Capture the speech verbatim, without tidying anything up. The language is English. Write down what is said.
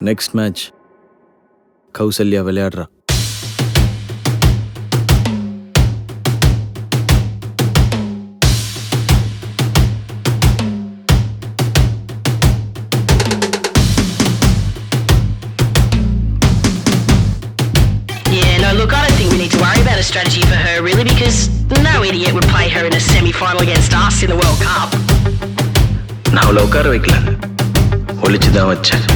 Next match Kausalya விளையாடுறா. Look, I don't think we need to worry about a strategy for her, really, because no idiot would play her in a semi-final against us in the World Cup. நான் அவளை உட்கார வைக்கல, ஒழிச்சுதான் வச்சேன்.